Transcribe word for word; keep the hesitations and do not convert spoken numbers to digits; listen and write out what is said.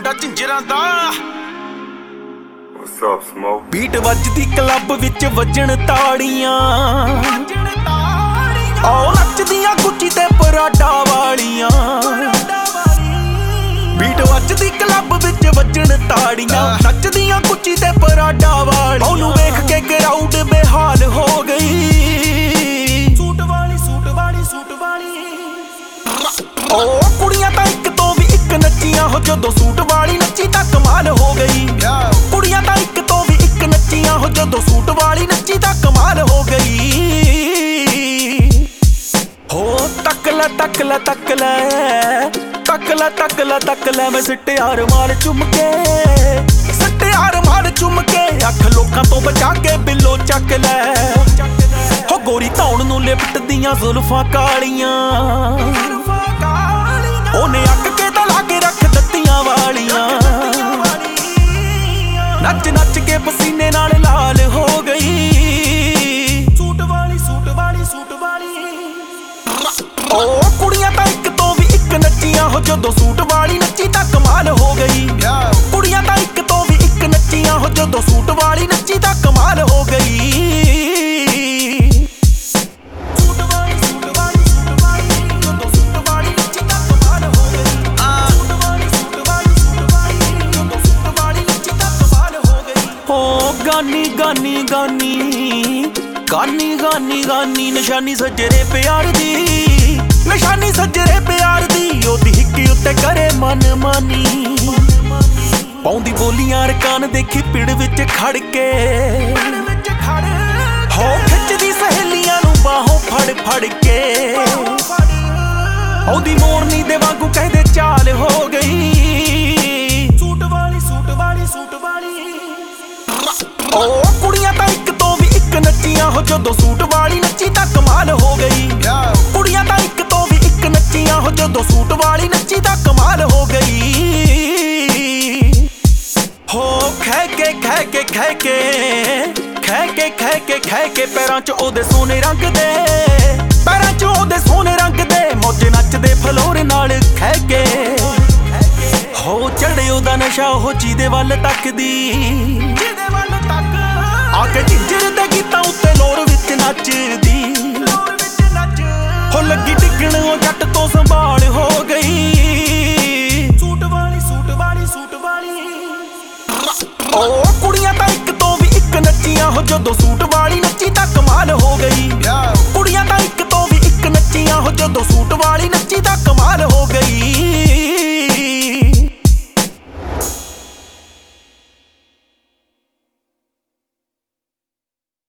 ਮੁੰਡਾ ਝਿੰਜਰਾਂ ਦਾ। What's up, Smoke? Beat ਵੱਜਦੀ ਕਲੱਬ ਵਿੱਚ ਵੱਜਣ ਤਾੜੀਆਂ, ਆਓ ਨੱਚਦੀਆਂ ਗੁੱਚੀ ਤੇ ਪਰਾਡਾ ਵਾਲੀਆਂ। ਬੀਟ ਵੱਜਦੀ ਕਲੱਬ ਵਿੱਚ ਵੱਜਣ ਤਾੜੀਆਂ, ਨੱਚਦੀਆਂ ਗੁੱਚੀ ਤੇ ਪਰਾਡਾ ਵਾਲੀਆਂ। ਉਹਨੂੰ ਵੇਖ ਕੇ ਕਰਾਊਡ ਬੇਹਾਲ ਹੋ ਗਈ। ਸੂਟ ਵਾਲੀ ਸੂਟ ਵਾਲੀ ਸੂਟ ਵਾਲੀ ਓ ਕੁੜੀਆਂ ਤਾਂ ਇੱਕ ਤੋਂ ਵੀ ਇੱਕ ਨੱਚੀਆਂ ਹੋ, ਜਦੋਂ ਸੂਟ ਵਾਲੀ ਨੱਚੀ ਤਾਂ ਕਮਾਲ ਹੋ ਗਈ। ਕੁੜੀਆਂ ਤਾਂ ਇੱਕ ਤੋਂ ਵੀ ਇੱਕ ਨੱਚੀਆਂ ਹੋ, ਜਦੋਂ ਸੂਟ ਵਾਲੀ ਨੱਚੀ ਤਾਂ ਕਮਾਲ ਹੋ ਗਈ। ਹੋ ਤੱਕ ਲੈ ਤੱਕ ਲੈ ਤੱਕ ਲੈ ਤੱਕ ਲੈ ਤੱਕ ਲੈ ਤੱਕ ਲੈ ਮੈਂ ਸਿੱਟਿਆ ਰੁਮਾਲ ਚੁੰਮ ਕੇ, ਸਿੱਟਿਆ ਰੁਮਾਲ ਚੁੰਮ ਕੇ। ਅੱਖ ਲੋਕਾਂ ਤੋਂ ਬਚਾ ਕੇ ਬਿੱਲੋ ਚੱਕ ਲੈ। ਹੋ ਗੋਰੀ ਧੌਣ ਨੂੰ ਲਿਪਟਦੀਆਂ ਜ਼ੁਲਫਾਂ ਕਾਲੀਆਂ, ਉਹਨੇ ਅੱਕ ਕੇ ਤਾਂ ਲਾ ਕੇ ਰੱਖ ਦਿੱਤੀਆਂ ਵਾਲੀਆਂ। ਨੱਚ ਨੱਚ ਕੇ ਪਸੀਨੇ ਨਾਲ ਲਾਲ ਹੋ ਗਈ। ਸੂਟ ਵਾਲੀ ਸੂਟ ਵਾਲੀ ਸੂਟ ਵਾਲੀ ਓ ਕੁੜੀਆਂ ਤਾਂ ਇੱਕ ਤੋਂ ਵੀ ਇੱਕ ਨੱਚੀਆਂ ਹੋ, ਜਦੋਂ ਸੂਟ ਵਾਲੀ ਨੱਚੀ ਤਾਂ ਕਮਾਲ ਹੋ ਗਈ। ਕੁੜੀਆਂ ਤਾਂ ਇੱਕ ਤੋਂ ਵੀ ਇੱਕ ਨੱਚੀਆਂ ਹੋ, ਜਦੋਂ ਸੂਟ ਵਾਲੀ ਨੱਚੀ ਤਾਂ ਕਮਾਲ ਹੋ ਗਈ। ਗਾਨੀ ਗਾਨੀ ਗਾਨੀ ਗਾਨੀ ਗਾਨੀ ਗਾਨੀ ਨਿਸ਼ਾਨੀ ਸੱਜਰੇ ਪਿਆਰ ਦੀ, ਨਿਸ਼ਾਨੀ ਸੱਜਰੇ ਪਿਆਰ ਦੀ। ਉਹਦੀ ਹਿੱਕੀ ਉੱਤੇ ਕਰੇ ਮਨ ਮਾਨੀ, ਪਾਉਂਦੀ ਬੋਲੀਆਂ ਰਕਾਨ ਦੇਖੀ ਪਿੜ ਵਿੱਚ ਖੜ ਕੇ। ਹੋ ਖਿੱਚਦੀ ਸਹੇਲੀਆਂ ਨੂੰ ਬਾਹੋਂ ਫੜ ਫੜ ਕੇ। ਉਹਦੀ ਮੋਰਨੀ ਦੇ ਵਾਂਗੂ ਕਹਿੰਦੇ ਚਾਲ ਹੋ ਗਈ। ਸੂਟ ਵਾਲੀ ਸੂਟ ਵਾਲੀ ਸੂਟ ਵਾਲੀ ਓ ਕੁੜੀਆਂ ਤਾਂ ਇੱਕ ਤੋਂ ਵੀ ਇੱਕ ਨੱਚੀਆਂ ਹੋ, ਜਦੋਂ ਸੂਟ ਵਾਲੀ ਨੱਚੀ ਤਾਂ ਕਮਾਲ ਹੋ ਗਈ। ਕੁੜੀਆਂ ਤਾਂ ਇੱਕ ਤੋਂ ਵੀ ਇੱਕ ਨੱਚੀਆਂ ਹੋ, ਜਦੋਂ ਸੂਟ ਵਾਲੀ ਨੱਚੀ ਤਾਂ ਕਮਾਲ ਹੋ ਗਈ। ਹੋ ਖਹਿ ਕੇ ਖਹਿ ਕੇ ਖਹਿ ਕੇ ਖਹਿ ਕੇ ਖਹਿ ਕੇ ਖਹਿ ਕੇ ਪੈਰਾਂ 'ਚ ਉਹਦੇ ਸੋਨੇ ਰੰਗ ਦੇ, ਪੈਰਾਂ 'ਚ ਉਹਦੇ ਸੋਨੇ ਰੰਗ ਦੇ। ਮੌਜੇ ਨੱਚਦੇ ਫਲੋਰ ਨਾਲ ਖਹਿ ਕੇ। ਹੋ ਚੜੇ ਉਹਦਾ ਨਸ਼ਾ ਉਹ ਜਿਹਦੇ ਵੱਲ ਤੱਕਦੀ, ਆ ਕੇ ਝਿੰਜਰ ਦੇ ਗੀਤਾਂ ਉੱਤੇ ਲੋਰ ਵਿੱਚ ਨੱਚਦੀ।